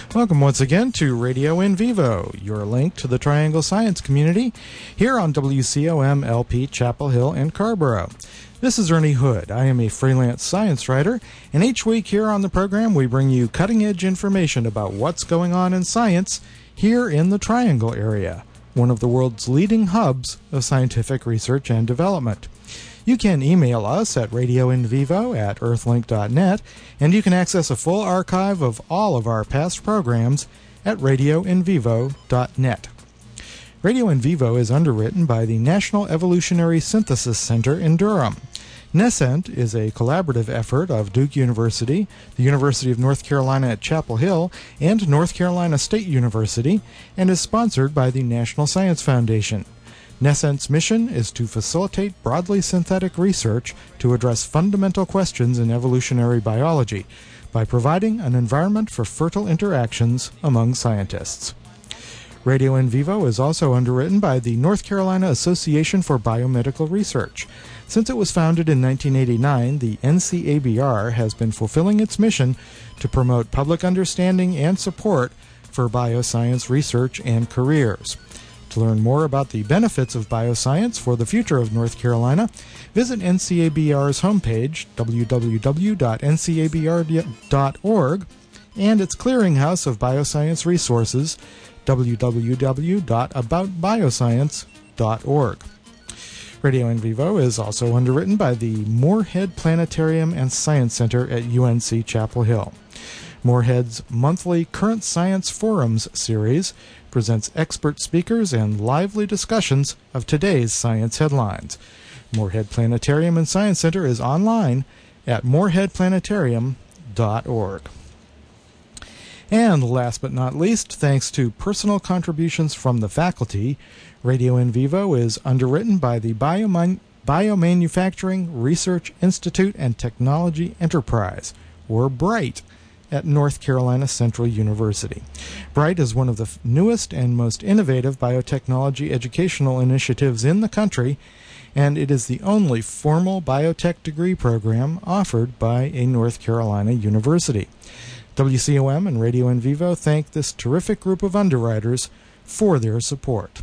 Welcome once again to Radio in Vivo, your link to the Triangle Science community here on WCOM LP Chapel Hill and Carrboro. This is Ernie Hood. I am a freelance science writer, and each week here on the program we bring you cutting-edge information about what's going on in science here in the Triangle area, one of the world's leading hubs of scientific research and development. You can email us at radioinvivo@earthlink.net, and you can access a full archive of all of our past programs at radioinvivo.net. Radio in Vivo is underwritten by the National Evolutionary Synthesis Center in Durham. NESCENT is a collaborative effort of Duke University, the University of North Carolina at Chapel Hill, and North Carolina State University, and is sponsored by the National Science Foundation. NESCENT's mission is to facilitate broadly synthetic research to address fundamental questions in evolutionary biology by providing an environment for fertile interactions among scientists. Radio in Vivo is also underwritten by the North Carolina Association for Biomedical Research. Since it was founded in 1989, the NCABR has been fulfilling its mission to promote public understanding and support for bioscience research and careers. To learn more about the benefits of bioscience for the future of North Carolina, visit NCABR's homepage, www.ncabr.org, and its clearinghouse of bioscience resources, www.aboutbioscience.org. Radio in Vivo is also underwritten by the Moorhead Planetarium and Science Center at UNC Chapel Hill. Moorhead's monthly Current Science Forums series presents expert speakers and lively discussions of today's science headlines. Moorhead Planetarium and Science Center is online at moorheadplanetarium.org. And last but not least, thanks to personal contributions from the faculty, Radio in Vivo is underwritten by the Biomanufacturing Research Institute and Technology Enterprise, or BRIGHT, at North Carolina Central University. BRIGHT is one of the newest and most innovative biotechnology educational initiatives in the country, and it is the only formal biotech degree program offered by a North Carolina university. WCOM and Radio in Vivo thank this terrific group of underwriters for their support.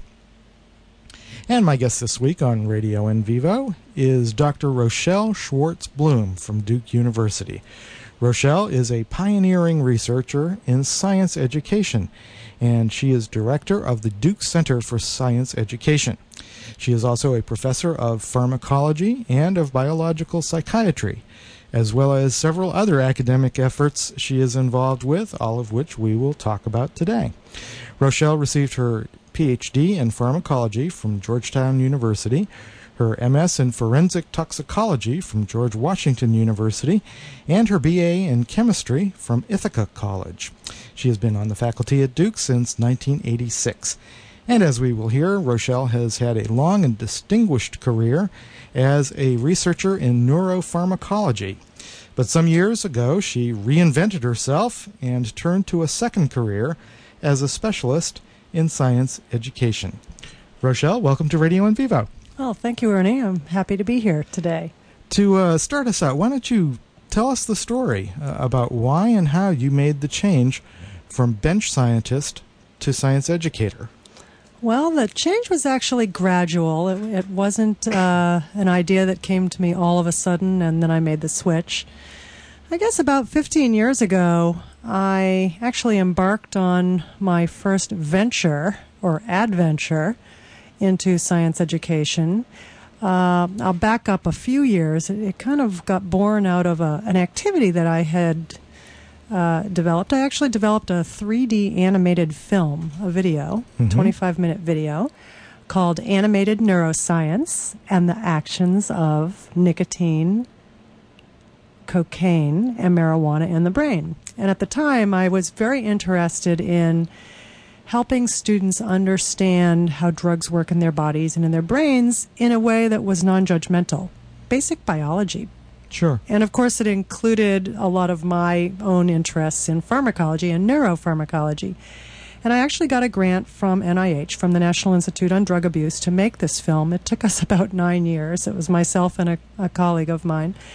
And my guest this week on Radio in Vivo is Dr. Rochelle Schwartz-Bloom from Duke University. Rochelle is a pioneering researcher in science education, and she is director of the Duke Center for Science Education. She is also a professor of pharmacology and of biological psychiatry, as well as several other academic efforts she is involved with, all of which we will talk about today. Rochelle received her PhD in pharmacology from Georgetown University, her MS in forensic toxicology from George Washington University, and her BA in chemistry from Ithaca College. She has been on the faculty at Duke since 1986. And as we will hear, Rochelle has had a long and distinguished career as a researcher in neuropharmacology. But some years ago, she reinvented herself and turned to a second career as a specialist in science education. Rochelle, welcome to Radio in Vivo. Well, thank you, Ernie. I'm happy to be here today. To start us out, why don't you tell us the story about why and how you made the change from bench scientist to science educator? Well, the change was actually gradual. It wasn't an idea that came to me all of a sudden and then I made the switch. I guess about 15 years ago, I actually embarked on my first venture or adventure into science education. I'll back up a few years. It kind of got born out of an activity that I had developed. I actually developed a 3D animated film, a video, 25-minute video, called Animated Neuroscience and the Actions of Nicotine, Cocaine, and Marijuana in the Brain. And at the time, I was very interested in helping students understand how drugs work in their bodies and in their brains in a way that was non-judgmental. Basic biology. Sure. And of course it included a lot of my own interests in pharmacology and neuropharmacology. And I actually got a grant from NIH, from the National Institute on Drug Abuse, to make this film. It took us about 9 years. It was myself and a colleague of mine.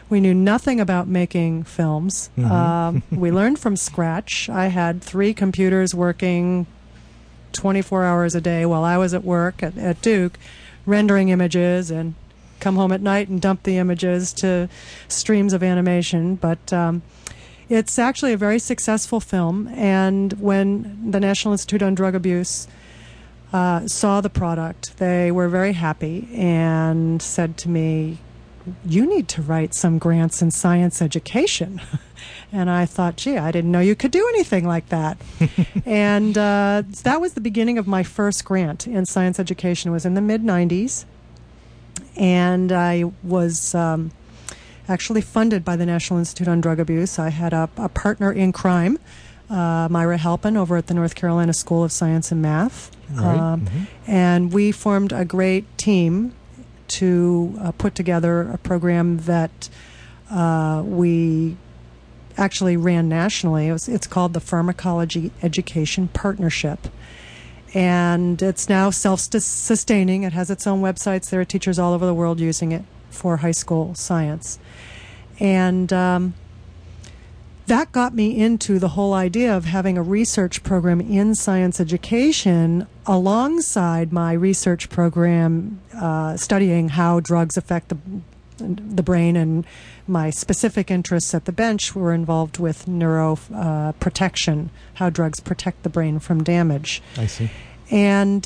We knew nothing about making films. We learned from scratch. I had 3 computers working 24 hours a day while I was at work at Duke, rendering images, and come home at night and dump the images to streams of animation. But it's actually a very successful film. And when the National Institute on Drug Abuse saw the product, they were very happy and said to me, "You need to write some grants in science education." And I thought, gee, I didn't know you could do anything like that. And that was the beginning of my first grant in science education. It was in the mid-'90s. And I was actually funded by the National Institute on Drug Abuse. I had a partner in crime, Myra Halpin, over at the North Carolina School of Science and Math. Right. And we formed a great team to put together a program that we actually ran nationally. It's called the Pharmacology Education Partnership. And it's now self-sustaining. It has its own websites. There are teachers all over the world using it for high school science. And that got me into the whole idea of having a research program in science education alongside my research program studying how drugs affect the brain, and my specific interests at the bench were involved with neuroprotection, how drugs protect the brain from damage. I see. And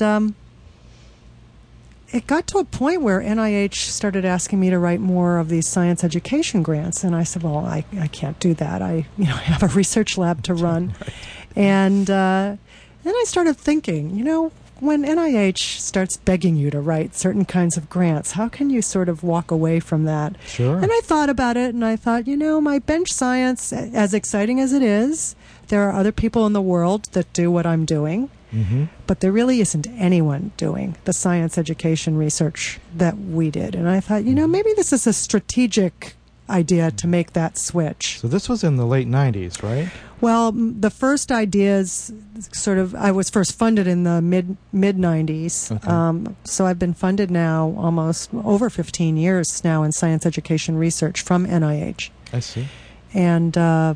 it got to a point where NIH started asking me to write more of these science education grants, and I said, well, I can't do that. I have a research lab to run. Right. And then I started thinking, when NIH starts begging you to write certain kinds of grants, how can you sort of walk away from that? Sure. And I thought about it, and I thought, my bench science, as exciting as it is, there are other people in the world that do what I'm doing. Mm-hmm. But there really isn't anyone doing the science education research that we did. And I thought, maybe this is a strategic idea to make that switch. So this was in the late 90s, right? Well, the first ideas I was first funded in the mid-90s. Okay. So I've been funded now almost over 15 years now in science education research from NIH. I see. And I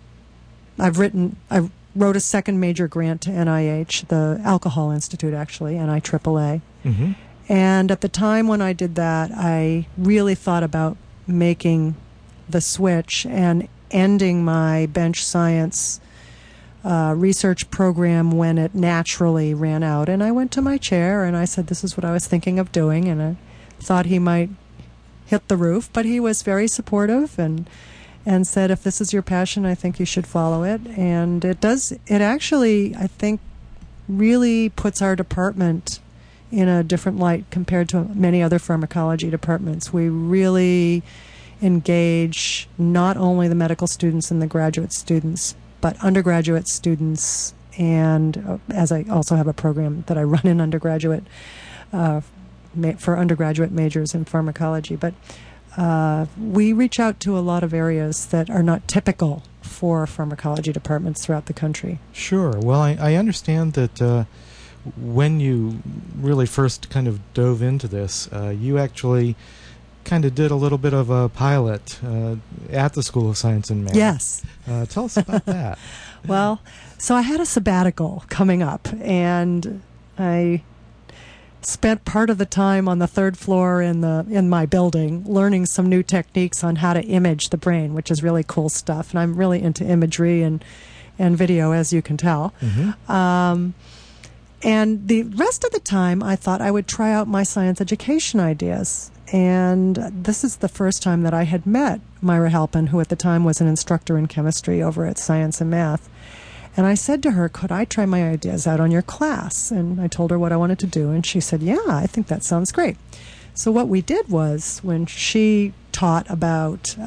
wrote a second major grant to NIH, the Alcohol Institute, actually, NIAAA. Mm-hmm. And at the time when I did that, I really thought about making the switch and ending my bench science research program when it naturally ran out. And I went to my chair and I said, this is what I was thinking of doing. And I thought he might hit the roof, but he was very supportive and said, if this is your passion, I think you should follow it. And it actually, I think, really puts our department in a different light compared to many other pharmacology departments. We really engage not only the medical students and the graduate students, but undergraduate students. And as I also have a program that I run in undergraduate, for undergraduate majors in pharmacology. But we reach out to a lot of areas that are not typical for pharmacology departments throughout the country. Sure. Well, I understand that when you really first kind of dove into this, you actually kind of did a little bit of a pilot at the School of Science and Math. Yes. Tell us about that. Well, so I had a sabbatical coming up, and I spent part of the time on the third floor in my building learning some new techniques on how to image the brain, which is really cool stuff. And I'm really into imagery and video, as you can tell. Mm-hmm. And the rest of the time, I thought I would try out my science education ideas. And this is the first time that I had met Myra Halpin, who at the time was an instructor in chemistry over at Science and Math. And I said to her, could I try my ideas out on your class? And I told her what I wanted to do, and she said, yeah, I think that sounds great. So what we did was, when she taught about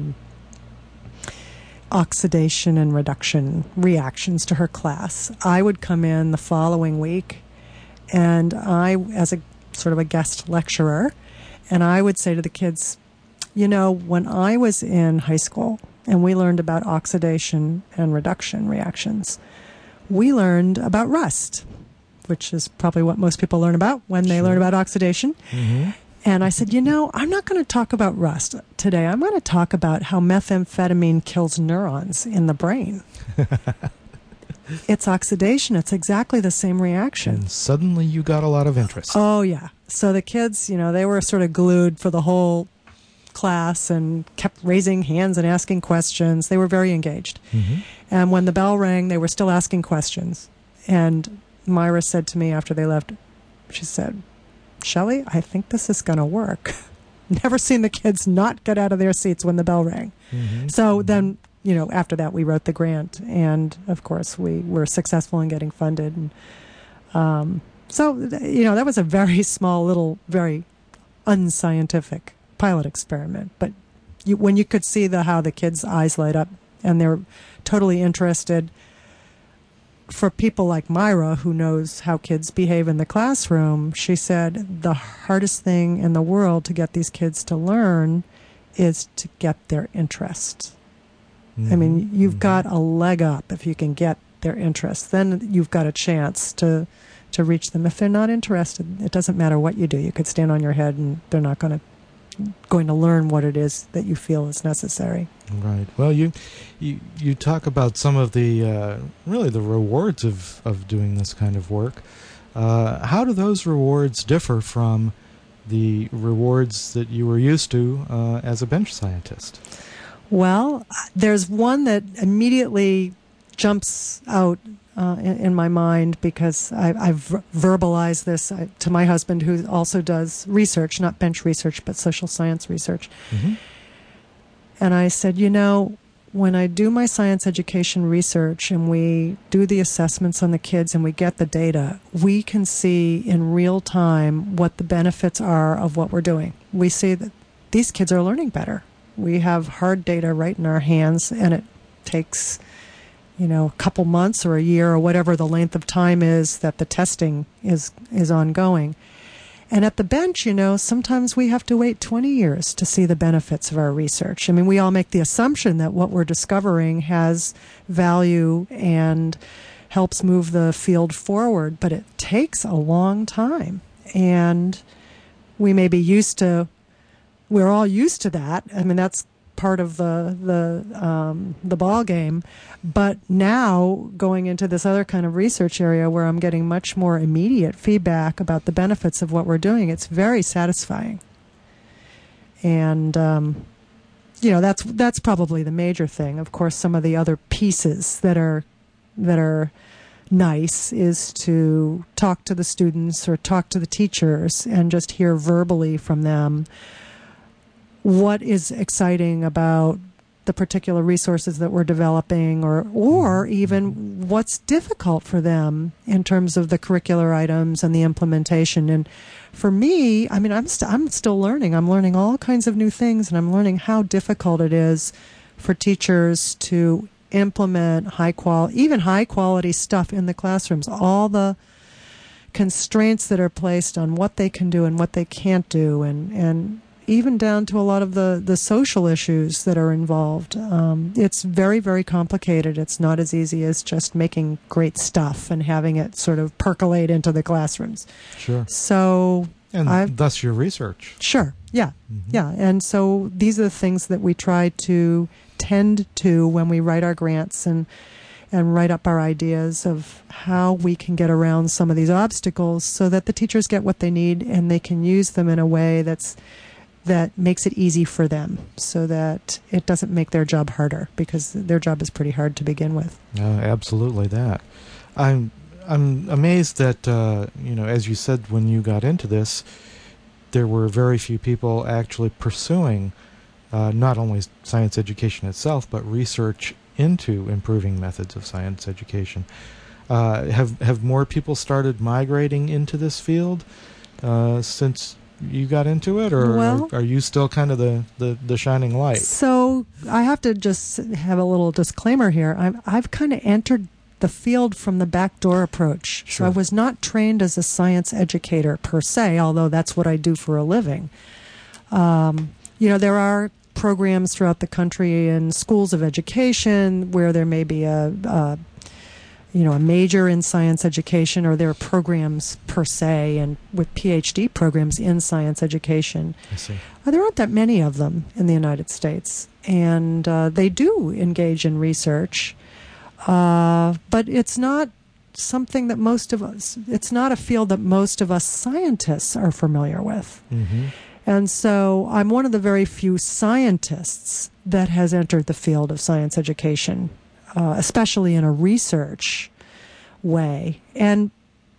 oxidation and reduction reactions to her class, I would come in the following week, and I, as a sort of a guest lecturer, and I would say to the kids, when I was in high school, and we learned about oxidation and reduction reactions, we learned about rust, which is probably what most people learn about when they learn about oxidation. Mm-hmm. And I said, I'm not going to talk about rust today. I'm going to talk about how methamphetamine kills neurons in the brain. It's oxidation. It's exactly the same reaction. And suddenly you got a lot of interest. Oh, yeah. So the kids, they were sort of glued for the whole class and kept raising hands and asking questions. They were very engaged. Mm-hmm. And when the bell rang, they were still asking questions. And Myra said to me after they left, she said, Shelley, I think this is going to work. Never seen the kids not get out of their seats when the bell rang. Mm-hmm. So then, after that, we wrote the grant. And, of course, we were successful in getting funded. And, that was a very small, little, very unscientific pilot experiment. But when you could see how the kids' eyes light up and they're totally interested, for people like Myra, who knows how kids behave in the classroom, she said the hardest thing in the world to get these kids to learn is to get their interest. Mm-hmm. I mean, you've Mm-hmm. got a leg up if you can get their interest. Then you've got a chance to reach them. If they're not interested, it doesn't matter what you do. You could stand on your head and they're not going to learn what it is that you feel is necessary. Right. Well, you talk about some of the really the rewards of doing this kind of work. How do those rewards differ from the rewards that you were used to as a bench scientist? Well, there's one that immediately jumps out in my mind because I've verbalized this to my husband, who also does research, not bench research, but social science research. Mm-hmm. And I said, when I do my science education research and we do the assessments on the kids and we get the data, we can see in real time what the benefits are of what we're doing. We see that these kids are learning better. We have hard data right in our hands, and it takes, a couple months or a year or whatever the length of time is that the testing is ongoing. And at the bench, sometimes we have to wait 20 years to see the benefits of our research. I mean, we all make the assumption that what we're discovering has value and helps move the field forward, but it takes a long time. And we may be we're all used to that. I mean, that's part of the ball game. But now going into this other kind of research area where I'm getting much more immediate feedback about the benefits of what we're doing, it's very satisfying. And that's probably the major thing. Of course, some of the other pieces that are nice is to talk to the students or talk to the teachers and just hear verbally from them what is exciting about the particular resources that we're developing, or even what's difficult for them in terms of the curricular items and the implementation. And for me, I mean, I'm still learning. I'm learning all kinds of new things, and I'm learning how difficult it is for teachers to implement high quality stuff in the classrooms. All the constraints that are placed on what they can do and what they can't do, and even down to a lot of the social issues that are involved. It's very, very complicated. It's not as easy as just making great stuff and having it sort of percolate into the classrooms. Sure. So, and thus your research. Sure. Yeah. Mm-hmm. Yeah. And so these are the things that we try to tend to when we write our grants and write up our ideas of how we can get around some of these obstacles so that the teachers get what they need and they can use them in a way that makes it easy for them, so that it doesn't make their job harder, because their job is pretty hard to begin with. Absolutely that. I'm amazed that, as you said, when you got into this, there were very few people actually pursuing not only science education itself, but research into improving methods of science education. Have more people started migrating into this field since you got into it, or are you still kind of the shining light? So I have to just have a little disclaimer here. I've kind of entered the field from the backdoor approach. Sure. So I was not trained as a science educator per se, although that's what I do for a living. There are programs throughout the country in schools of education where there may be a a major in science education, or there are programs per se, and with PhD programs in science education. I see. There aren't that many of them in the United States, and they do engage in research, but it's not something that it's not a field that most of us scientists are familiar with. Mm-hmm. And so I'm one of the very few scientists that has entered the field of science education, especially in a research way. And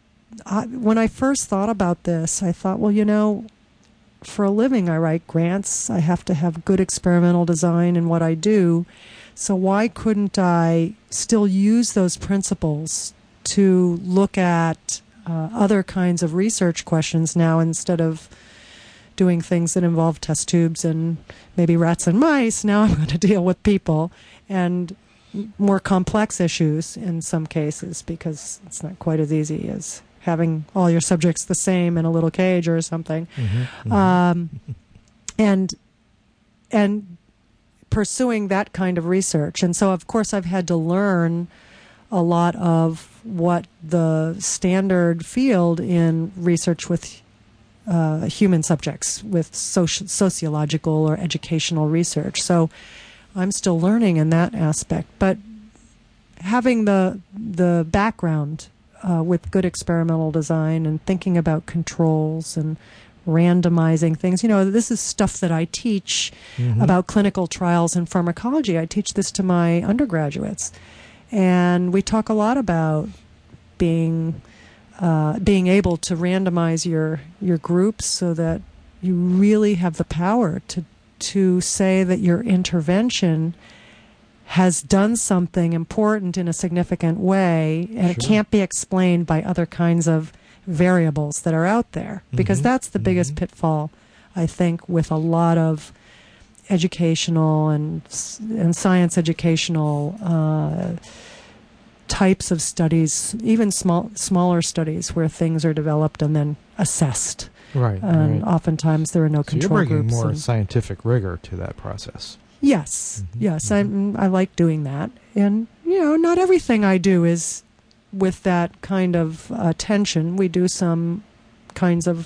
when I first thought about this, I thought, well, for a living I write grants. I have to have good experimental design in what I do. So why couldn't I still use those principles to look at other kinds of research questions now, instead of doing things that involve test tubes and maybe rats and mice? Now I'm going to deal with people and more complex issues in some cases, because it's not quite as easy as having all your subjects the same in a little cage or something. Mm-hmm. Mm-hmm. And pursuing that kind of research. And so, of course, I've had to learn a lot of what the standard field in research with human subjects, with sociological or educational research. So I'm still learning in that aspect. But having the background with good experimental design and thinking about controls and randomizing things, this is stuff that I teach about clinical trials and pharmacology. I teach this to my undergraduates. And we talk a lot about being able to randomize your groups so that you really have the power to say that your intervention has done something important in a significant way, and it can't be explained by other kinds of variables that are out there. Because that's the biggest pitfall, I think, with a lot of educational and science educational types of studies, even smaller studies where things are developed and then assessed. Right. And oftentimes there are no control groups. You're bringing more scientific rigor to that process. Yes, yes, I like doing that. And, not everything I do is with that kind of attention. We do some kinds of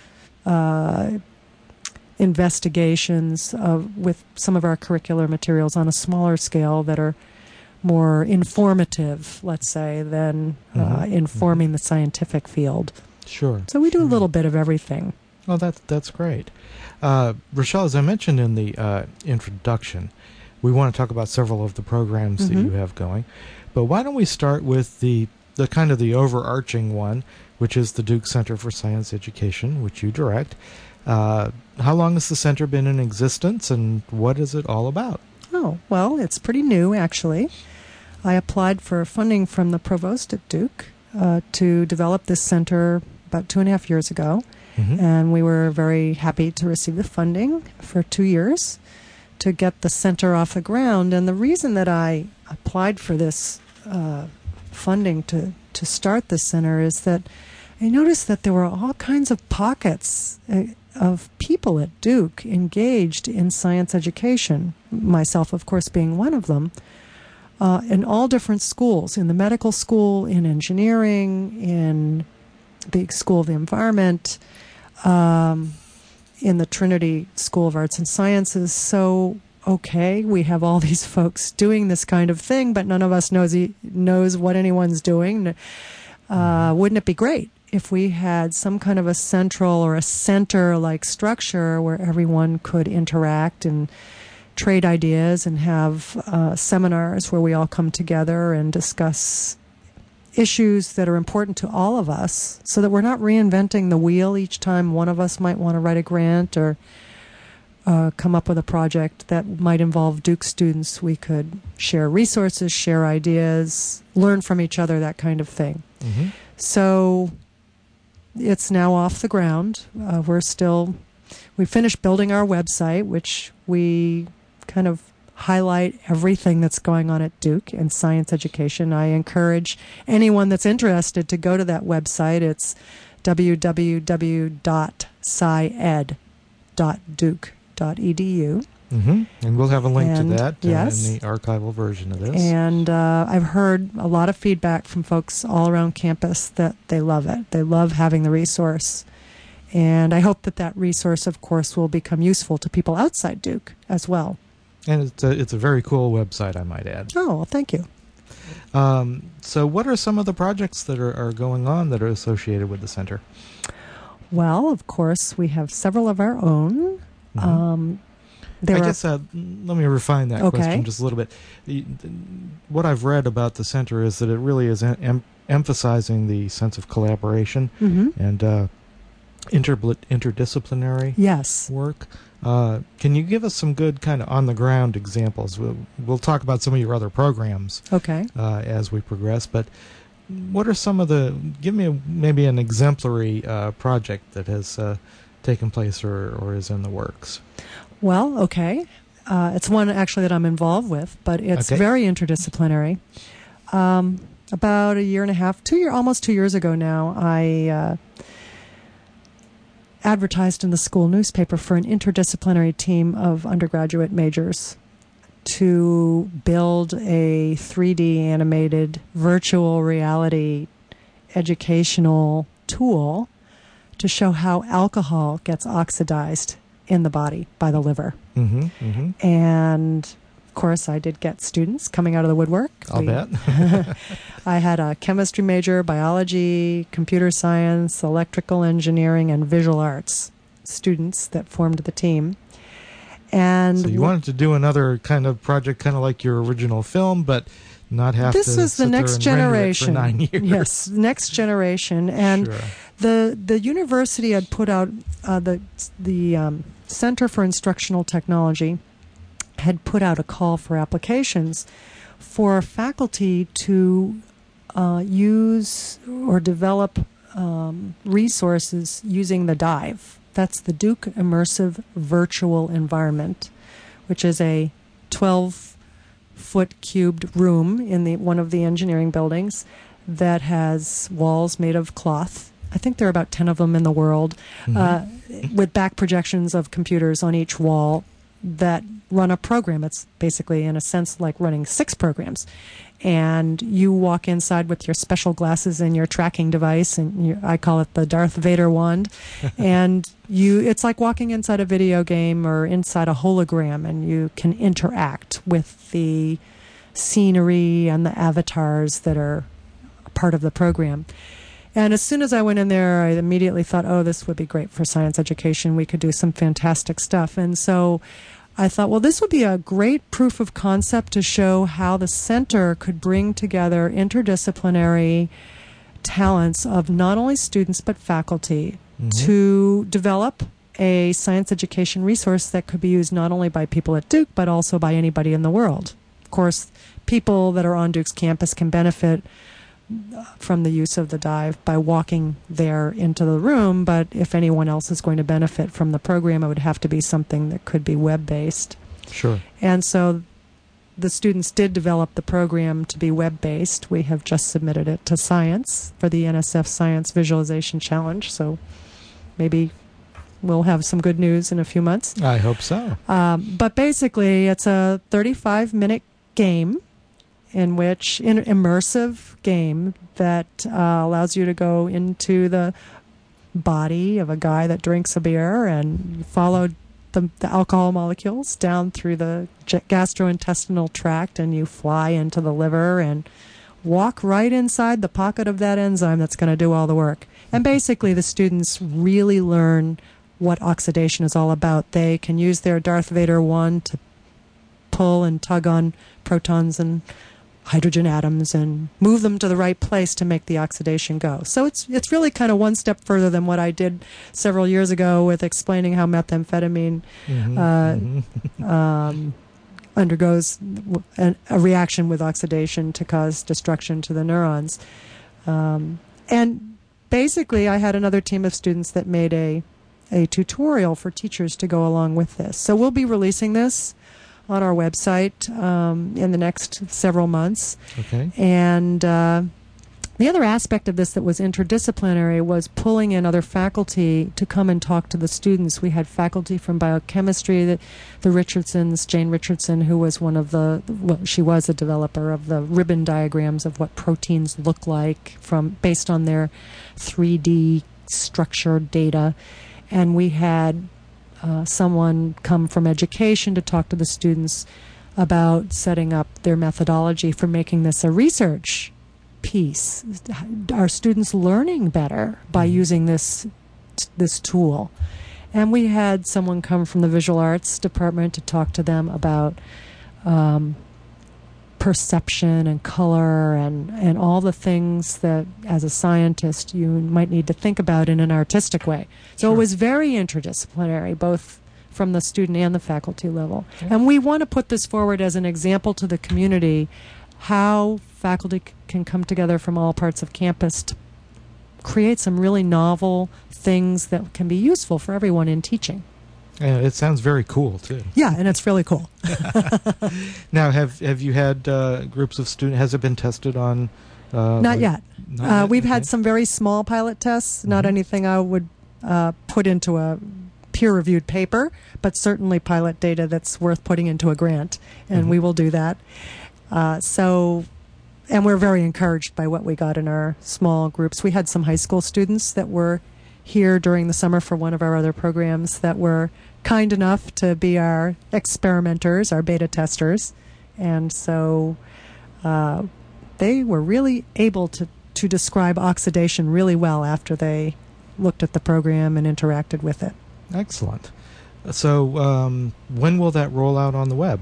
investigations with some of our curricular materials on a smaller scale that are more informative, let's say, than informing the scientific field. Sure. So we do a little bit of everything. Well, that's great. Rochelle, as I mentioned in the introduction, we want to talk about several of the programs that you have going. But why don't we start with the kind of the overarching one, which is the Duke Center for Science Education, which you direct. How long has the center been in existence, and what is it all about? Oh, well, it's pretty new, actually. I applied for funding from the provost at Duke to develop this center about 2.5 years ago. And we were very happy to receive the funding for 2 years to get the center off the ground. And the reason that I applied for this funding to start the center is that I noticed that there were all kinds of pockets of people at Duke engaged in science education, myself, of course, being one of them, in all different schools, in the medical school, in engineering, in the School of the Environment, in the Trinity School of Arts and Sciences. So, okay, we have all these folks doing this kind of thing, but none of us knows what anyone's doing. Wouldn't it be great if we had some kind of a central or a center-like structure where everyone could interact and trade ideas and have seminars where we all come together and discuss issues that are important to all of us, so that we're not reinventing the wheel each time one of us might want to write a grant or come up with a project that might involve Duke students. We could share resources, share ideas, learn from each other, that kind of thing. So it's now off the ground. We finished building our website, which we kind of highlight everything that's going on at Duke in science education. I encourage anyone that's interested to go to that website. It's www.scied.duke.edu. And we'll have a link to that yes. in the archival version of this. And I've heard a lot of feedback from folks all around campus that they love it. They love having the resource. And I hope that that resource, of course, will become useful to people outside Duke as well. And it's a very cool website, I might add. Oh, well, thank you. So what are some of the projects that are going on that are associated with the center? Well, of course, we have several of our own. I guess let me refine that question just a little bit. What I've read about the center is that it really is emphasizing the sense of collaboration and interdisciplinary work. Can you give us some good kind of on-the-ground examples? We'll talk about some of your other programs as we progress, but what are some of give me maybe an exemplary project that has taken place or is in the works? Well, it's one actually that I'm involved with, but it's very interdisciplinary. About a year and a half, almost 2 years ago now, I advertised in the school newspaper for an interdisciplinary team of undergraduate majors to build a 3D animated virtual reality educational tool to show how alcohol gets oxidized in the body by the liver. And of course I did get students coming out of the woodwork. I'll bet. I had a chemistry major, biology, computer science, electrical engineering, and visual arts students that formed the team. And so you wanted to do another kind of project, kind of like your original film, but not have to This was the next generation. For 9 years. Yes, next generation. And the university had put out the Center for Instructional Technology had put out a call for applications for faculty to use or develop resources using the DIVE. That's the Duke Immersive Virtual Environment, which is a 12-foot cubed room in one of the engineering buildings that has walls made of cloth. I think there are about 10 of them in the world, with back projections of computers on each wall that run a program. It's basically, in a sense, like running 6 programs. And you walk inside with your special glasses and your tracking device, and I call it the Darth Vader wand. And it's like walking inside a video game or inside a hologram, and you can interact with the scenery and the avatars that are part of the program. And as soon as I went in there, I immediately thought, oh, this would be great for science education. We could do some fantastic stuff. And so I thought, well, this would be a great proof of concept to show how the center could bring together interdisciplinary talents of not only students but faculty to develop a science education resource that could be used not only by people at Duke but also by anybody in the world. Of course, people that are on Duke's campus can benefit from the use of the DIVE by walking there into the room, but if anyone else is going to benefit from the program, it would have to be something that could be web-based. Sure. And so the students did develop the program to be web-based. We have just submitted it to Science for the NSF Science Visualization Challenge, so maybe we'll have some good news in a few months. I hope so. But basically, it's a 35-minute game in which an immersive game that allows you to go into the body of a guy that drinks a beer and follow the alcohol molecules down through the gastrointestinal tract, and you fly into the liver and walk right inside the pocket of that enzyme that's going to do all the work. And basically the students really learn what oxidation is all about. They can use their Darth Vader wand to pull and tug on protons and hydrogen atoms and move them to the right place to make the oxidation go. So it's really kind of one step further than what I did several years ago with explaining how methamphetamine undergoes a reaction with oxidation to cause destruction to the neurons. And basically I had another team of students that made a tutorial for teachers to go along with this. So we'll be releasing this on our website in the next several months. Okay. And The other aspect of this that was interdisciplinary was pulling in other faculty to come and talk to the students. We had faculty from biochemistry, the Richardsons, Jane Richardson, who was she was a developer of the ribbon diagrams of what proteins look like based on their 3D structured data. And we had someone come from education to talk to the students about setting up their methodology for making this a research piece. Are students learning better by using this tool? And we had someone come from the visual arts department to talk to them about perception and color and all the things that, as a scientist, you might need to think about in an artistic way. So It was very interdisciplinary, both from the student and the faculty level. Okay. And we want to put this forward as an example to the community how faculty can come together from all parts of campus to create some really novel things that can be useful for everyone in teaching. And it sounds very cool, too. Yeah, and it's really cool. Now, have you had groups of students? Has it been tested on? Not yet. We've Okay. had some very small pilot tests, not anything I would put into a peer-reviewed paper, but certainly pilot data that's worth putting into a grant, and we will do that. And we're very encouraged by what we got in our small groups. We had some high school students that were here during the summer for one of our other programs that were kind enough to be our experimenters, our beta testers. And so they were really able to describe oxidation really well after they looked at the program and interacted with it. Excellent. So when will that roll out on the web?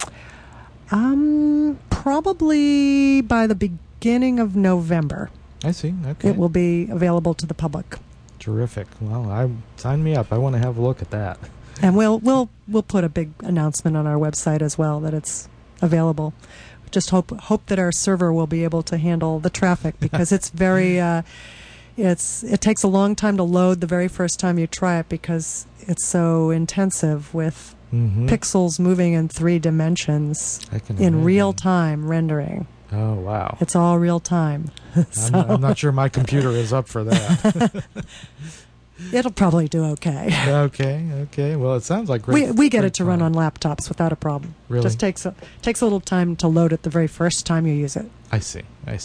Probably by the beginning of November. I see. Okay. It will be available to the public. Terrific. Well, sign me up. I want to have a look at that. And we'll put a big announcement on our website as well that it's available. Just hope that our server will be able to handle the traffic, because it's very it takes a long time to load the very first time you try it, because it's so intensive with pixels moving in 3 dimensions in real time rendering. Oh, wow. It's all real time. I'm not sure my computer is up for that. It'll probably do okay. Okay. Well, it sounds like great. We get it to run on laptops without a problem. Really? Just takes a little time to load it the very first time you use it. I see.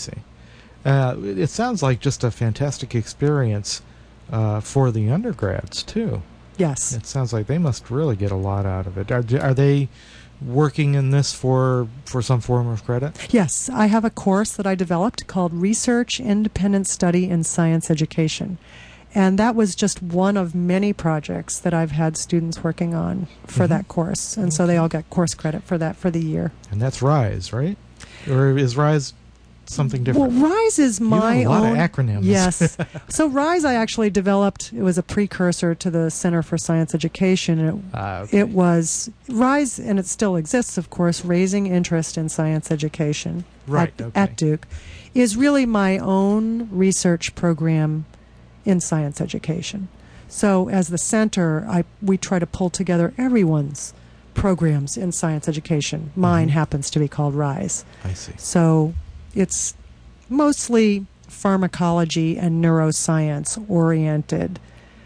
It sounds like just a fantastic experience for the undergrads, too. Yes. It sounds like they must really get a lot out of it. Are they working in this for some form of credit? Yes. I have a course that I developed called Research Independent Study in Science Education. And that was just one of many projects that I've had students working on for that course. And so they all got course credit for that for the year. And that's RISE, right? Or is RISE something different? Well, RISE is my own. A lot of acronyms. Yes. So RISE I actually developed. It was a precursor to the Center for Science Education. It was RISE, and it still exists, of course, Raising Interest in Science Education at Duke, is really my own research program in science education. So as the center, we try to pull together everyone's programs in science education. Mine happens to be called RISE. I see. So it's mostly pharmacology and neuroscience oriented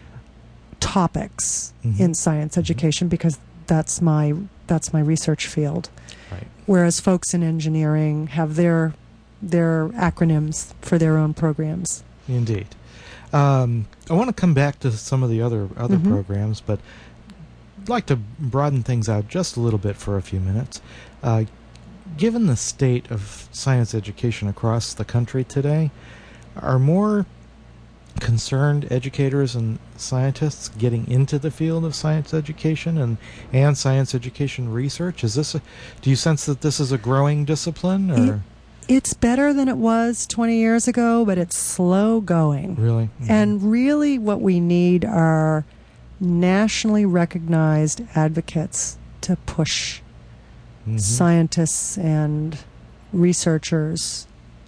topics in science education, because that's my research field. Right. Whereas folks in engineering have their acronyms for their own programs. Indeed. I want to come back to some of the other programs, but I'd like to broaden things out just a little bit for a few minutes. Given the state of science education across the country today, are more concerned educators and scientists getting into the field of science education and science education research? Do you sense that this is a growing discipline, or? It's better than it was 20 years ago, but it's slow going. Really? And really what we need are nationally recognized advocates to push scientists and researchers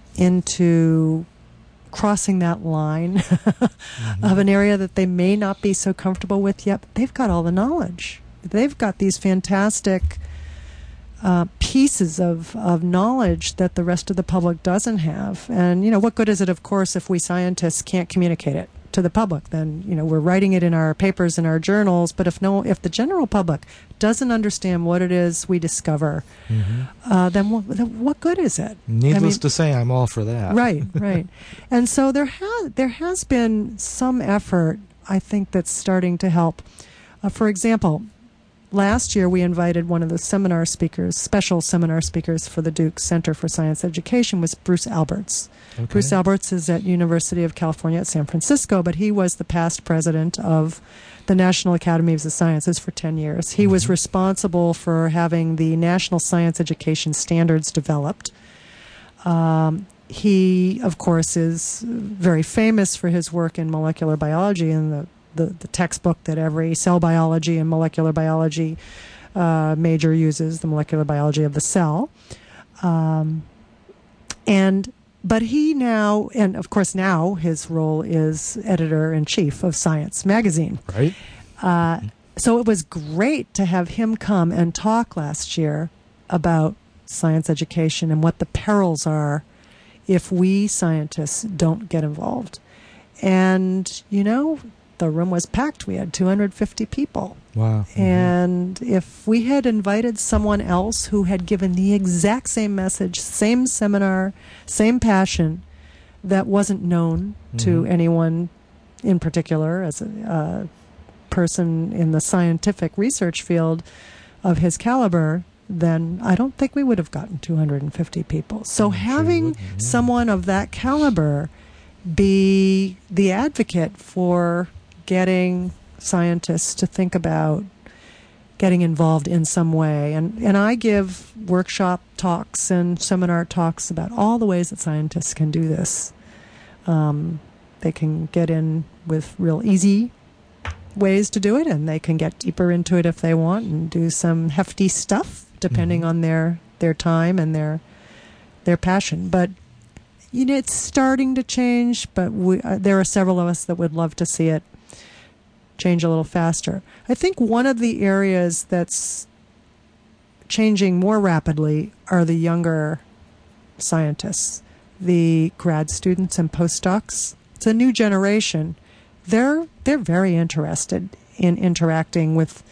into crossing that line of an area that they may not be so comfortable with yet. But they've got all the knowledge. They've got these fantastic pieces of knowledge that the rest of the public doesn't have. And, what good is it, of course, if we scientists can't communicate it to the public? Then, we're writing it in our papers and our journals, but if the general public doesn't understand what it is we discover, then what good is it? Needless to say, I'm all for that. Right. And so there has been some effort, I think, that's starting to help. For example, last year, we invited one of the special seminar speakers for the Duke Center for Science Education was Bruce Alberts. Okay. Bruce Alberts is at University of California at San Francisco, but he was the past president of the National Academies of Sciences for 10 years. He was responsible for having the National Science Education Standards developed. He, of course, is very famous for his work in molecular biology and the textbook that every cell biology and molecular biology major uses, the molecular biology of the cell. But he now, and of course now his role is editor-in-chief of Science magazine. Right. So it was great to have him come and talk last year about science education and what the perils are if we scientists don't get involved. And, the room was packed. We had 250 people. Wow. And if we had invited someone else who had given the exact same message, same seminar, same passion, that wasn't known to anyone in particular as a person in the scientific research field of his caliber, then I don't think we would have gotten 250 people. So having someone of that caliber be the advocate for getting scientists to think about getting involved in some way. And I give workshop talks and seminar talks about all the ways that scientists can do this. They can get in with real easy ways to do it, and they can get deeper into it if they want and do some hefty stuff depending on their time and their passion. But it's starting to change, but there are several of us that would love to see it change a little faster. I think one of the areas that's changing more rapidly are the younger scientists, the grad students and postdocs. It's a new generation. They're very interested in interacting with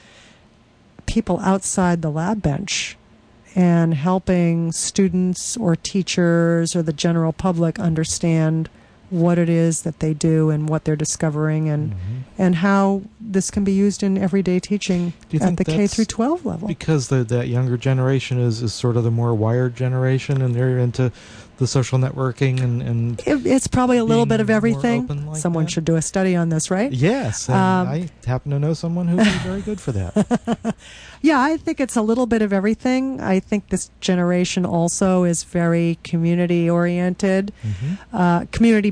people outside the lab bench and helping students or teachers or the general public understand what it is that they do and what they're discovering and how this can be used in everyday teaching at the K through 12 level. Because that younger generation is sort of the more wired generation, and they're into the social networking and it's probably a little bit of everything. Like someone should do a study on this, right? Yes, and I happen to know someone who'd be very good for that. Yeah, I think it's a little bit of everything. I think this generation also is very community oriented, community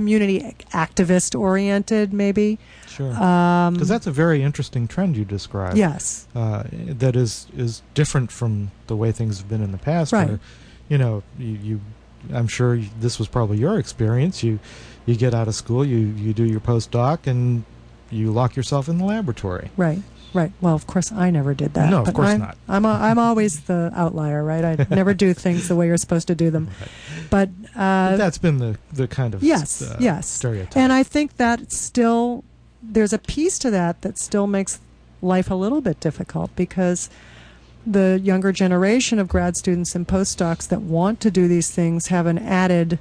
activist oriented, maybe. Sure. Because that's a very interesting trend you described. Yes. That is different from the way things have been in the past. Right. Where, you I'm sure this was probably your experience. You get out of school, you do your postdoc, and you lock yourself in the laboratory. Right. Well, of course, I never did that. No, of course not. I'm always the outlier, right? I never do things the way you're supposed to do them. Right. But that's been the kind of yes, stereotype. And I think that still there's a piece to that still makes life a little bit difficult, because the younger generation of grad students and postdocs that want to do these things have an added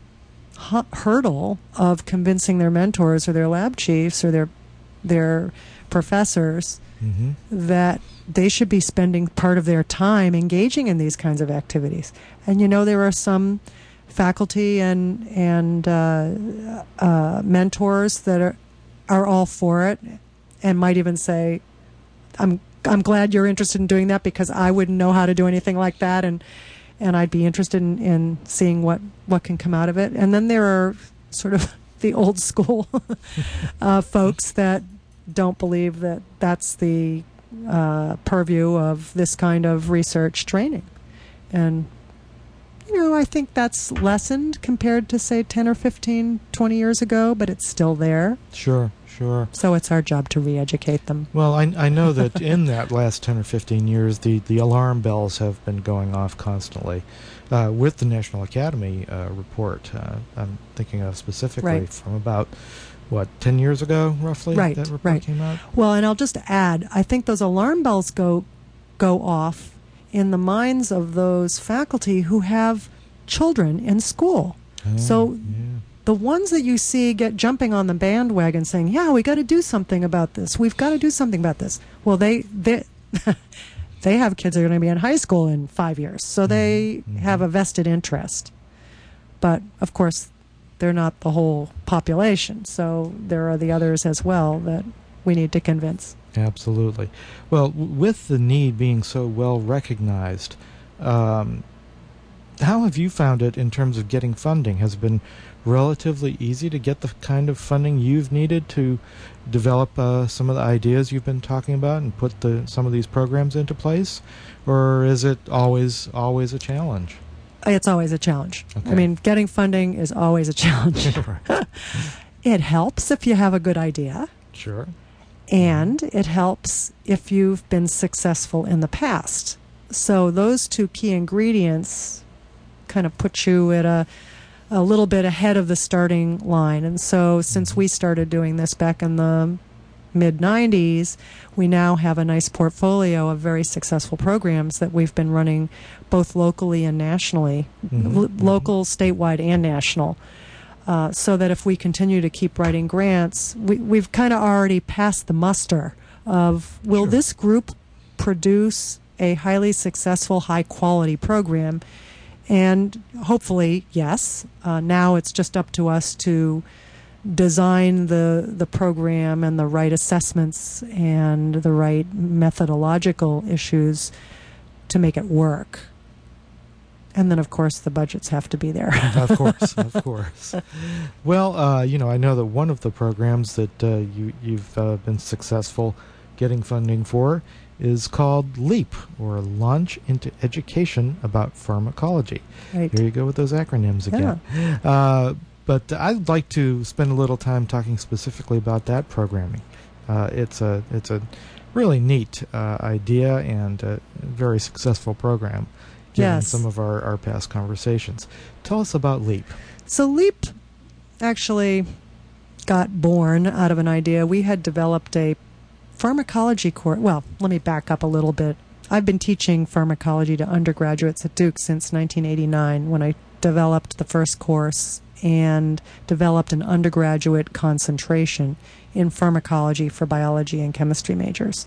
hurdle of convincing their mentors or their lab chiefs or their professors that they should be spending part of their time engaging in these kinds of activities. And there are some faculty and mentors that are all for it and might even say, I'm glad you're interested in doing that, because I wouldn't know how to do anything like that, and I'd be interested in seeing what can come out of it. And then there are sort of the old school folks that don't believe that that's the purview of this kind of research training. And I think that's lessened compared to, say, 10 or 15, 20 years ago, but it's still there. Sure, sure. So it's our job to re-educate them. Well, I know that in that last 10 or 15 years, the alarm bells have been going off constantly. With the National Academy report, I'm thinking of specifically from about, 10 years ago, roughly? Right, that report came out? Well, and I'll just add, I think those alarm bells go off in the minds of those faculty who have children in school. So the ones that you see get jumping on the bandwagon saying, yeah, we got to do something about this. We've got to do something about this. Well, they they have kids that are going to be in high school in 5 years. So they have a vested interest. But, of course, they're not the whole population. So there are the others as well that we need to convince. Absolutely. Well, with the need being so well recognized, how have you found it in terms of getting funding? Has it been relatively easy to get the kind of funding you've needed to develop some of the ideas you've been talking about and put some of these programs into place? Or is it always a challenge? It's always a challenge. Okay. I mean, getting funding is always a challenge. It helps if you have a good idea. Sure. And it helps if you've been successful in the past. So those two key ingredients kind of put you at a little bit ahead of the starting line. And so since we started doing this back in the mid-90s, we now have a nice portfolio of very successful programs that we've been running both locally and nationally, local, statewide, and national. So that if we continue to keep writing grants, we've kind of already passed the muster of, will this group produce a highly successful, high-quality program? And hopefully, yes. Now it's just up to us to design the program and the right assessments and the right methodological issues to make it work. And then, of course, the budgets have to be there. Of course. Well, I know that one of the programs that you've been successful getting funding for is called LEAP, or Launch into Education About Pharmacology. Right. Here you go with those acronyms again. Yeah. But I'd like to spend a little time talking specifically about that programming. It's a really neat idea and a very successful program, given some of our past conversations. Tell us about LEAP. So LEAP actually got born out of an idea. We had developed a pharmacology course. Well, let me back up a little bit. I've been teaching pharmacology to undergraduates at Duke since 1989, when I developed the first course and developed an undergraduate concentration in pharmacology for biology and chemistry majors.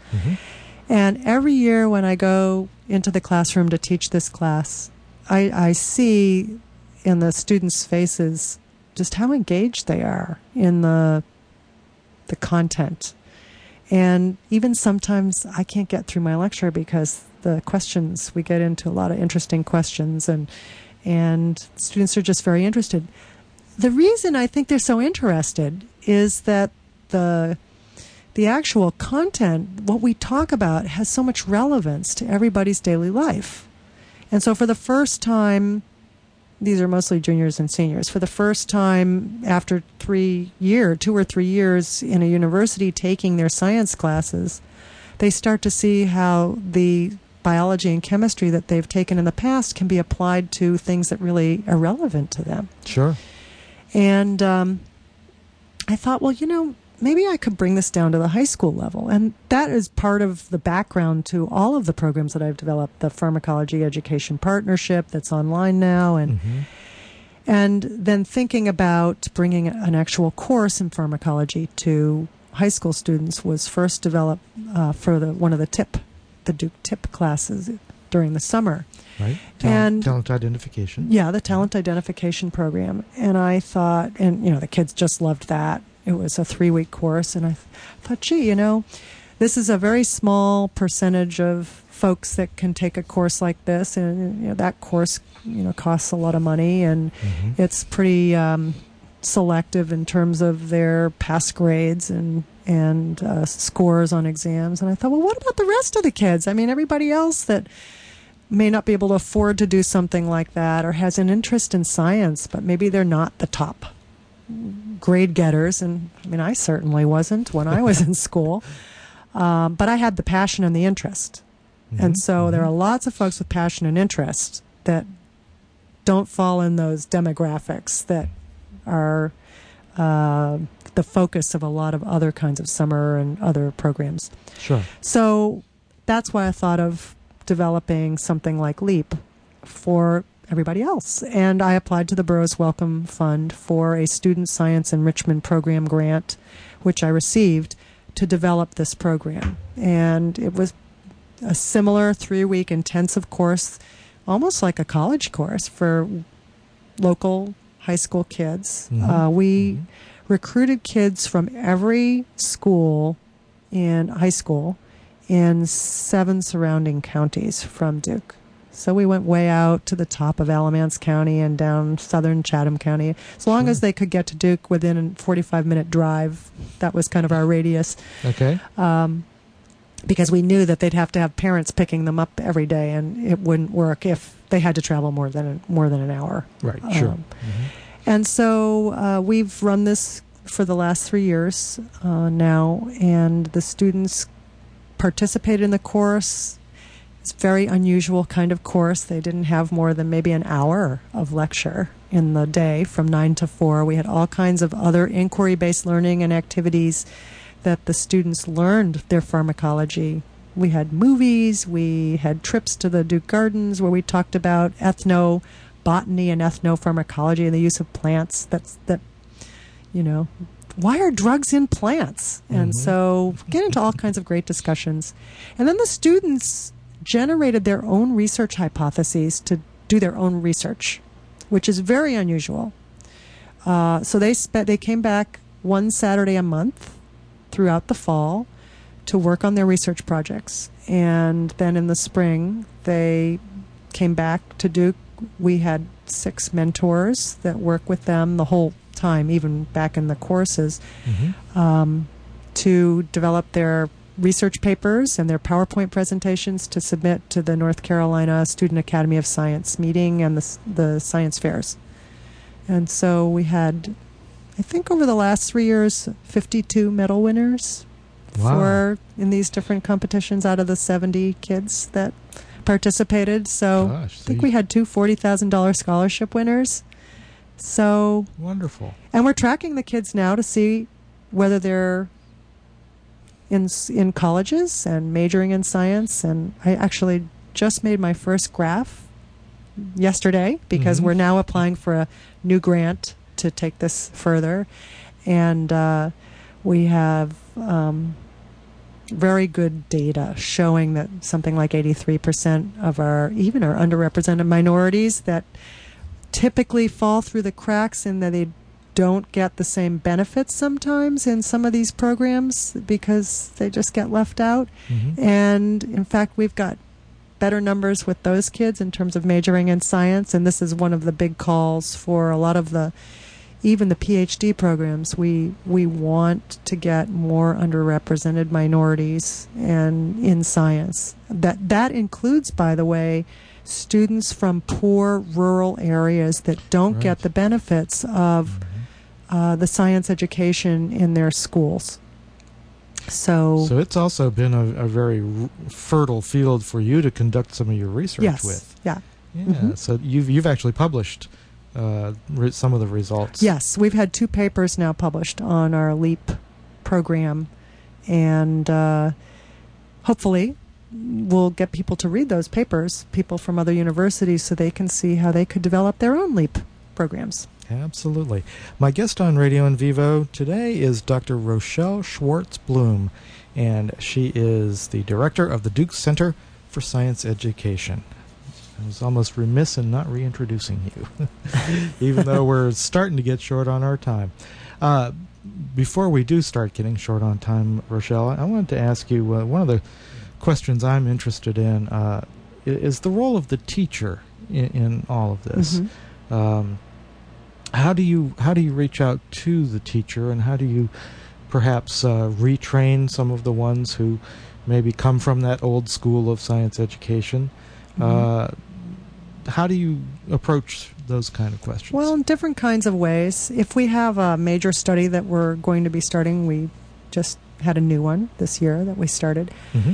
And every year when I go into the classroom to teach this class, I see in the students' faces just how engaged they are in the content. And even sometimes I can't get through my lecture because the questions, we get into a lot of interesting questions, and students are just very interested. The reason I think they're so interested is that the actual content, what we talk about, has so much relevance to everybody's daily life. And so for the first time, these are mostly juniors and seniors, for the first time after 2 or 3 years in a university taking their science classes, they start to see how the biology and chemistry that they've taken in the past can be applied to things that really are relevant to them. Sure. And I thought, well, maybe I could bring this down to the high school level. And that is part of the background to all of the programs that I've developed, the Pharmacology Education Partnership that's online now, and then thinking about bringing an actual course in pharmacology to high school students was first developed for one of the Duke TIP classes during the summer. Right. Talent identification. Yeah, the talent identification program. And I thought, and the kids just loved that. It was a 3-week course, and I thought, gee, this is a very small percentage of folks that can take a course like this, and that course, costs a lot of money, and it's pretty selective in terms of their pass grades and scores on exams. And I thought, well, what about the rest of the kids? I mean, everybody else that may not be able to afford to do something like that, or has an interest in science, but maybe they're not the top grade getters. And I mean, I certainly wasn't when I was in school, but I had the passion and the interest. Mm-hmm. And so there are lots of folks with passion and interest that don't fall in those demographics that are the focus of a lot of other kinds of summer and other programs. Sure. So that's why I thought of developing something like LEAP for everybody else. And I applied to the Burroughs Wellcome Fund for a Student Science Enrichment Program grant, which I received to develop this program. And it was a similar 3-week intensive course, almost like a college course for local high school kids. Mm-hmm. We recruited kids from every school in high school in 7 surrounding counties from Duke. So we went way out to the top of Alamance County and down southern Chatham County. As long as they could get to Duke within a 45-minute drive, that was kind of our radius. Okay. Because we knew that they'd have to have parents picking them up every day, and it wouldn't work if they had to travel more than an hour. Right, sure. And so we've run this for the last 3 years now, and the students participated in the course. It's a very unusual kind of course. They didn't have more than maybe an hour of lecture in the day from 9 to 4. We had all kinds of other inquiry-based learning and activities that the students learned their pharmacology. We had movies, we had trips to the Duke Gardens where we talked about ethnobotany and ethnopharmacology and the use of plants. Why are drugs in plants? And so get into all kinds of great discussions. And then the students generated their own research hypotheses to do their own research, which is very unusual. So they came back one Saturday a month throughout the fall to work on their research projects. And then in the spring, they came back to Duke. We had 6 mentors that work with them the whole time, even back in the courses, to develop their research papers and their PowerPoint presentations to submit to the North Carolina Student Academy of Science meeting and the science fairs. And so we had, I think over the last 3 years, 52 medal winners in these different competitions out of the 70 kids that participated. So I think we had 2 $40,000 scholarship winners. So wonderful. And we're tracking the kids now to see whether they're in colleges and majoring in science. And I actually just made my first graph yesterday because we're now applying for a new grant to take this further. And we have very good data showing that something like 83% of our underrepresented minorities that typically fall through the cracks in that they don't get the same benefits sometimes in some of these programs because they just get left out. And in fact, we've got better numbers with those kids in terms of majoring in science, and this is one of the big calls for a lot of even the PhD programs. We want to get more underrepresented minorities and in science. That includes, by the way, students from poor rural areas that don't get the benefits of the science education in their schools. So it's also been a very fertile field for you to conduct some of your research with. Yeah. So you've actually published some of the results. Yes, we've had 2 papers now published on our LEAP program, and hopefully we'll get people to read those papers, people from other universities, so they can see how they could develop their own LEAP programs. Absolutely. My guest on Radio in Vivo today is Dr. Rochelle Schwartz-Bloom, and she is the director of the Duke Center for Science Education. I was almost remiss in not reintroducing you, even though we're starting to get short on our time. Before we do start getting short on time, Rochelle, I wanted to ask you, one of the questions I'm interested in is the role of the teacher in all of this. How do you reach out to the teacher, and how do you perhaps retrain some of the ones who maybe come from that old school of science education? How do you approach those kind of questions? Well, in different kinds of ways. If we have a major study that we're going to be starting, we just had a new one this year that we started.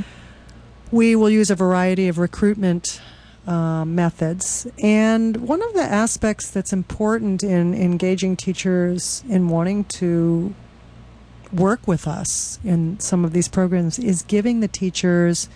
We will use a variety of recruitment methods. And one of the aspects that's important in engaging teachers in wanting to work with us in some of these programs is giving the teachers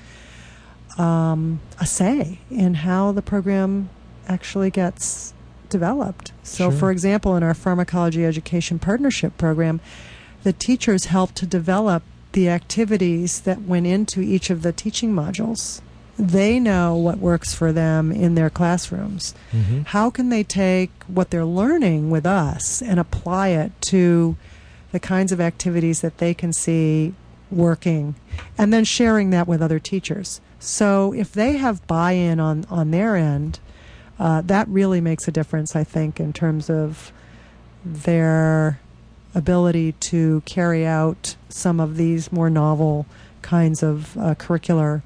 a say in how the program actually gets developed. So, for example, in our Pharmacology Education Partnership Program, the teachers helped to develop the activities that went into each of the teaching modules. They know what works for them in their classrooms. How can they take what they're learning with us and apply it to the kinds of activities that they can see working, and then sharing that with other teachers? So if they have buy-in on their end, that really makes a difference, I think, in terms of their ability to carry out some of these more novel kinds of curricular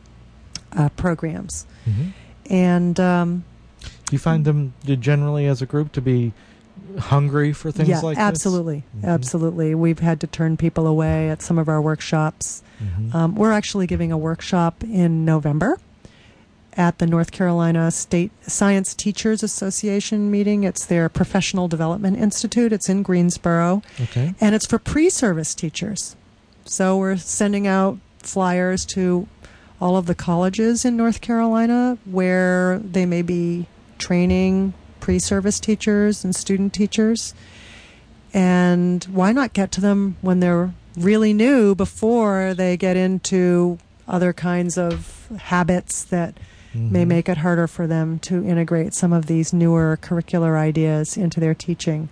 programs. And do you find them generally as a group to be hungry for things like absolutely. this? Absolutely. We've had to turn people away at some of our workshops. We're actually giving a workshop in November at the North Carolina State Science Teachers Association meeting. It's their Professional Development Institute. It's in Greensboro. And it's for pre-service teachers. So we're sending out flyers to all of the colleges in North Carolina where they may be training pre-service teachers and student teachers. And why not get to them when they're really new before they get into other kinds of habits that may make it harder for them to integrate some of these newer curricular ideas into their teaching.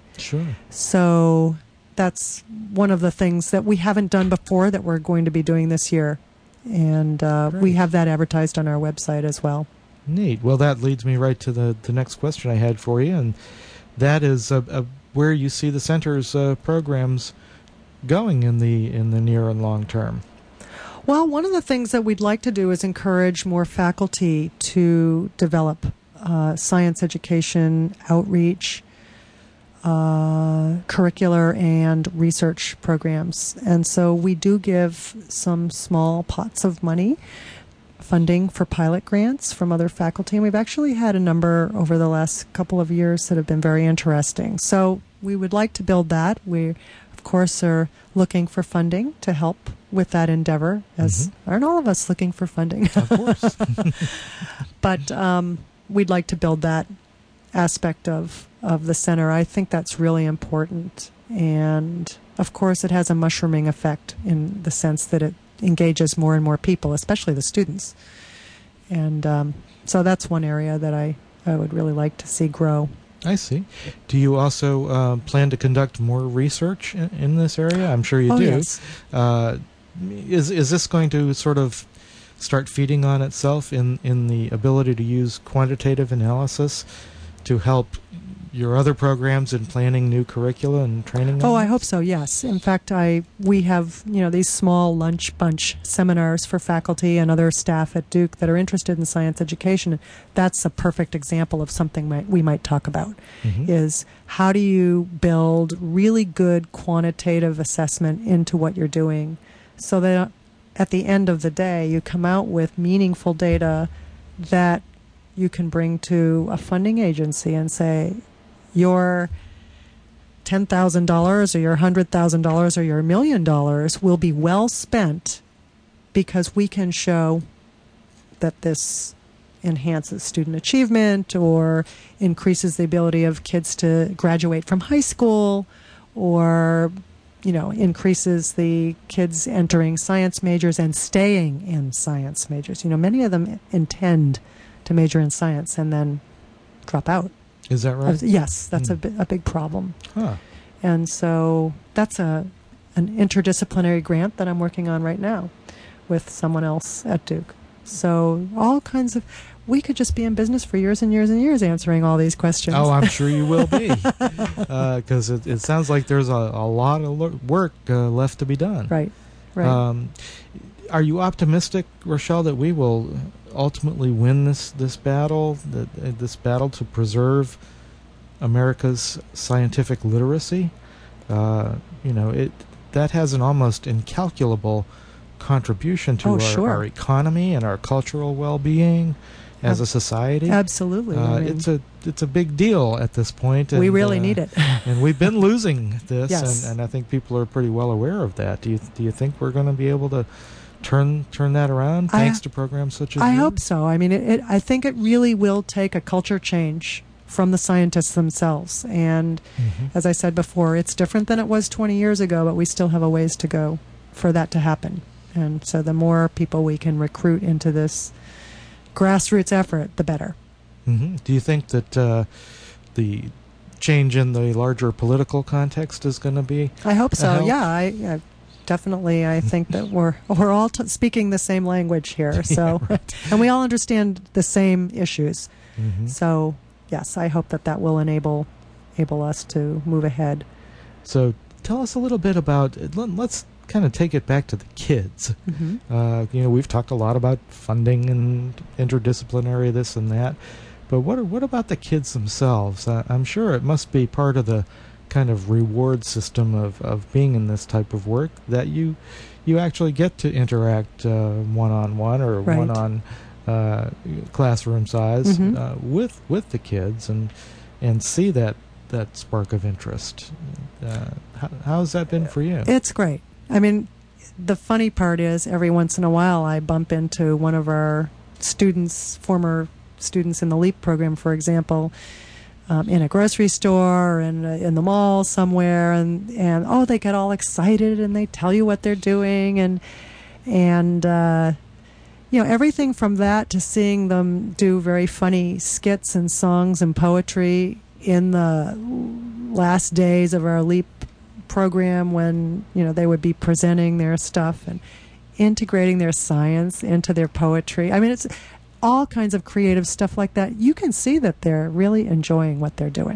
So that's one of the things that we haven't done before that we're going to be doing this year. And we have that advertised on our website as well. Neat. Well, that leads me right to the next question I had for you, and that is where you see the center's programs going in the near and long term. Well, one of the things that we'd like to do is encourage more faculty to develop science education, outreach, curricular and research programs. And so we do give some small pots of money, funding for pilot grants from other faculty. And we've actually had a number over the last couple of years that have been very interesting. So we would like to build that. We, of course, are looking for funding to help with that endeavor, as aren't all of us looking for funding? Of course. But we'd like to build that aspect of the center. I think that's really important. And, of course, it has a mushrooming effect in the sense that it engages more and more people, especially the students. And so that's one area that I would really like to see grow. I see. Do you also plan to conduct more research in this area? I'm sure you do. Yes. Is this going to sort of start feeding on itself in the ability to use quantitative analysis to help your other programs in planning new curricula and training? I hope so, yes. In fact, we have these small lunch bunch seminars for faculty and other staff at Duke that are interested in science education. That's a perfect example of something we might talk about, is how do you build really good quantitative assessment into what you're doing so that at the end of the day you come out with meaningful data that you can bring to a funding agency and say, your $10,000 or your $100,000 or your $1 million will be well spent because we can show that this enhances student achievement or increases the ability of kids to graduate from high school or increases the kids entering science majors and staying in science majors. Many of them intend to major in science and then drop out. Is that right? Yes, that's a big problem. And so that's an interdisciplinary grant that I'm working on right now with someone else at Duke. So all kinds of... We could just be in business for years and years and years answering all these questions. Oh, I'm sure you will be. Because it sounds like there's a lot of work left to be done. Right. Are you optimistic, Rochelle, that we will ultimately win this battle, this battle to preserve America's scientific literacy, that has an almost incalculable contribution to our economy and our cultural well-being as a society. Absolutely. It's a big deal at this point. And, we really need it. And we've been losing this, yes. and I think people are pretty well aware of that. Do you think we're going to be able to turn that around thanks to programs such as I yours? hope so. I mean, I think it really will take a culture change from the scientists themselves. And as I said before, it's different than it was 20 years ago, but we still have a ways to go for that to happen. And so the more people we can recruit into this grassroots effort, the better. Do you think that the change in the larger political context is going to be? I hope so. Yeah, I definitely. I think that we're all speaking the same language here. So, yeah, right. And we all understand the same issues. So, yes, I hope that will enable us to move ahead. So, tell us a little bit about. Let's kind of take it back to the kids. We've talked a lot about funding and interdisciplinary this and that, but what about the kids themselves? I'm sure it must be part of the kind of reward system of being in this type of work that you actually get to interact one-on-one or right. one-on classroom size with the kids and see that spark of interest. How's that been for you? It's great. I mean, the funny part is every once in a while I bump into one of our former students in the LEAP program, for example, in a grocery store or in the mall somewhere, and they get all excited and they tell you what they're doing, and everything from that to seeing them do very funny skits and songs and poetry in the last days of our LEAP program when they would be presenting their stuff and integrating their science into their poetry. I mean, it's all kinds of creative stuff like that. You can see that they're really enjoying what they're doing.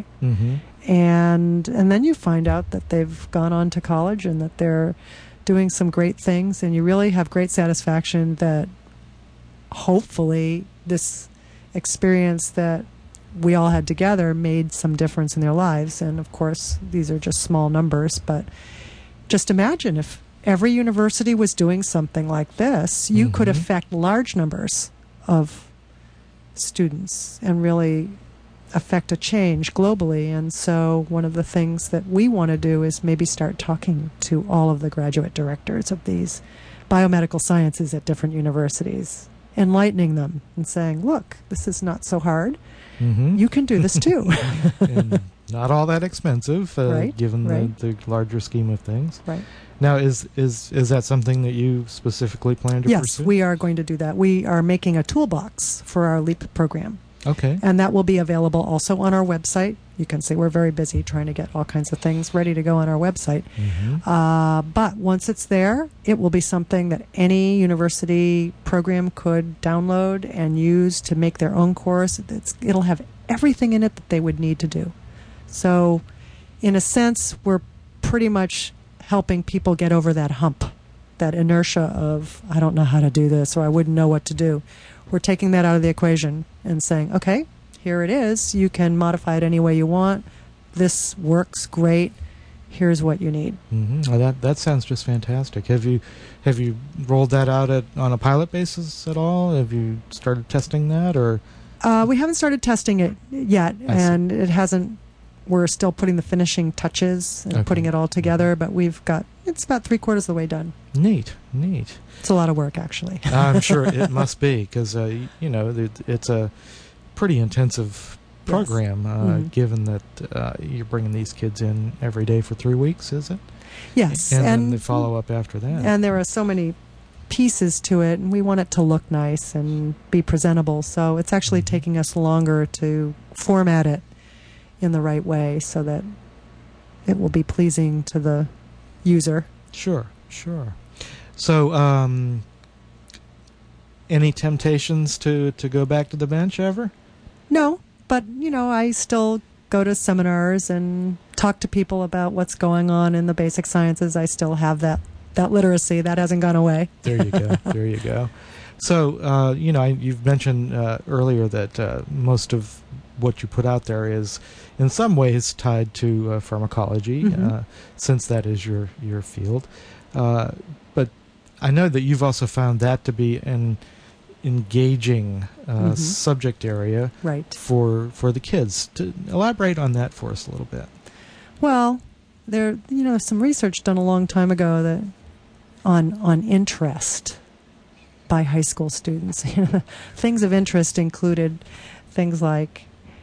And then you find out that they've gone on to college and that they're doing some great things, and you really have great satisfaction that hopefully this experience that we all had together made some difference in their lives. And of course, these are just small numbers, but just imagine if every university was doing something like this, you could affect large numbers of students and really affect a change globally. And so one of the things that we want to do is maybe start talking to all of the graduate directors of these biomedical sciences at different universities, enlightening them and saying, look, this is not so hard. You can do this too. And not all that expensive, right, given right. the larger scheme of things. Right. Now, is that something that you specifically plan to pursue? Yes, we are going to do that. We are making a toolbox for our LEAP program. Okay. And that will be available also on our website. You can see we're very busy trying to get all kinds of things ready to go on our website. But once it's there, it will be something that any university program could download and use to make their own course. It'll have everything in it that they would need to do. So, in a sense, we're pretty much helping people get over that hump, that inertia of, I don't know how to do this, or I wouldn't know what to do. We're taking that out of the equation and saying, okay, here it is. You can modify it any way you want. This works great. Here's what you need. Well, that sounds just fantastic. Have you rolled that out on a pilot basis at all? Have you started testing that, or? We haven't started testing it yet, and it hasn't. We're still putting the finishing touches and putting it all together, but it's about 3/4 of the way done. Neat. It's a lot of work, actually. I'm sure it must be, because it's a pretty intensive program, given that you're bringing these kids in every day for 3 weeks, is it? Yes. And then the follow-up after that. And there are so many pieces to it, and we want it to look nice and be presentable, so it's actually taking us longer to format it in the right way so that it will be pleasing to the user. Sure. So, any temptations to go back to the bench ever? No, but, I still go to seminars and talk to people about what's going on in the basic sciences. I still have that literacy. That hasn't gone away. There you go. So, you've mentioned earlier that most of what you put out there is in some ways tied to pharmacology, since that is your field. But I know that you've also found that to be an engaging subject area for the kids. To elaborate on that for us a little bit. Well, there some research done a long time ago that on interest by high school students. Things of interest included things like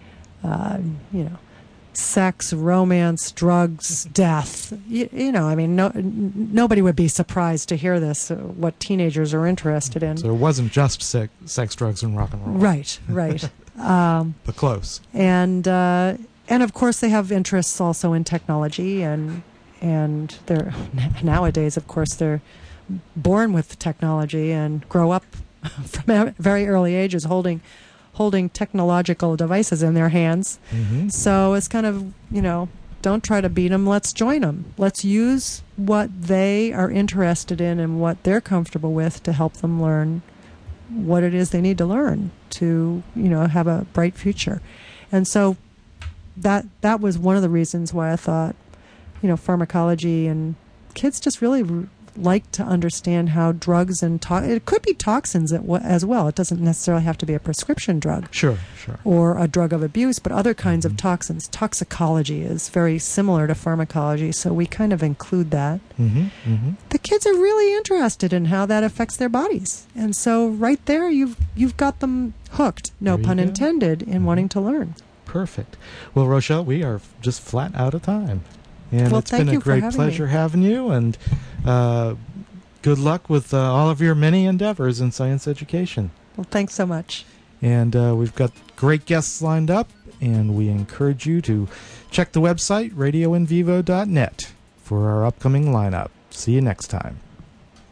sex, romance, drugs, death. Nobody would be surprised to hear this, what teenagers are interested in. So it wasn't just sex, drugs, and rock and roll. Right. But close. And of course they have interests also in technology, and they're nowadays, of course, they're born with technology and grow up from very early ages holding technological devices in their hands. So it's kind of, don't try to beat them. Let's join them. Let's use what they are interested in and what they're comfortable with to help them learn what it is they need to learn to, have a bright future. And so that was one of the reasons why I thought, pharmacology and kids just really like to understand how drugs and it could be toxins as well. It doesn't necessarily have to be a prescription drug. Sure. Or a drug of abuse, but other kinds of toxins. Toxicology is very similar to pharmacology, so we kind of include that. The kids are really interested in how that affects their bodies, and so right there, you've got them hooked. No pun intended in wanting to learn. Perfect. Well, Rochelle, we are just flat out of time. And it's been a great pleasure having you, and good luck with all of your many endeavors in science education. Well, thanks so much. And we've got great guests lined up, and we encourage you to check the website, radioinvivo.net, for our upcoming lineup. See you next time.